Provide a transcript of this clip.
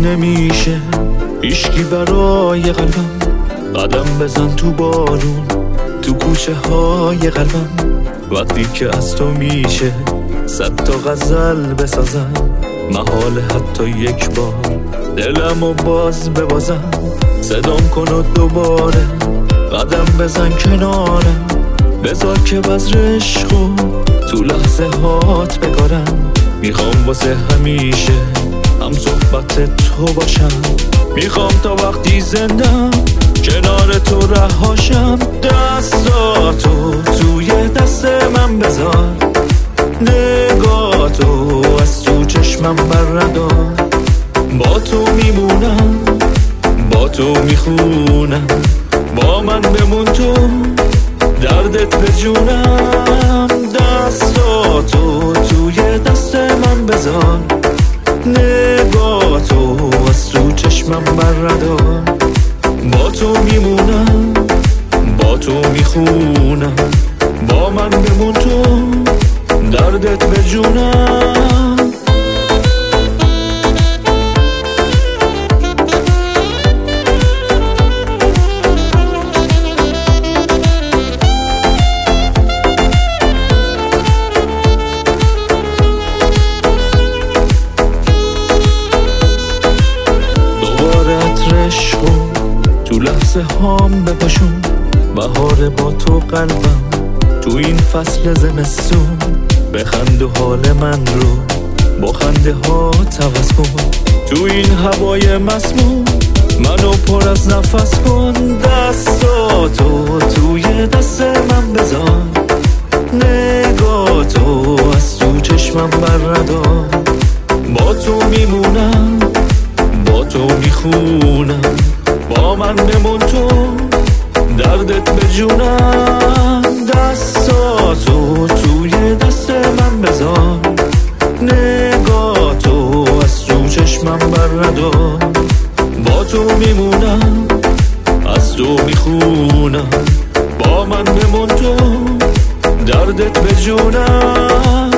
نمیشه هیچکی برای قلبم. قدم بزن تو بارون تو کوچه های قلبم. وقتی که از تو میشه 100 تا غزل بسازم. محال حتی یک بار دلمو باز ببازم. صدام کن و دوباره قدم بزن کنارم. بذار که بذر عشقو تو لحظه هات بکارم. میخوام واسه همیشه هم صحبت تو باشم. میخوام تا وقتی زندم کنار تو رهاشم. دستاتو توی دست من بذار. نگاهتو از تو چشمم بردار. با تو میمونم با تو میخونم. با من بمون تو دردت به جونم. دستاتو توی دست من بذار. نگاهتو از تو چشمم بردار. با تو میمونم با تو میخونم. با من بمون تو دردت به جونم. تو لحظه هام بپاشون. بهار با تو قلبم تو این فصل زمستون. بخند و حال من رو با خنده ها عوض کن. تو این هوای مسموم منو پر از نفس کن. دستاتو توی دست من بذار. نگاهتو از تو چشمم بردار. با تو میمونم با تو میخونم. با من بمون تو دردت به جونم. دستاتو توی دست من بذار. نگاهتو از تو چشمم بردار. با تو میمونم از تو میخونم. با من بمون تو دردت به جونم.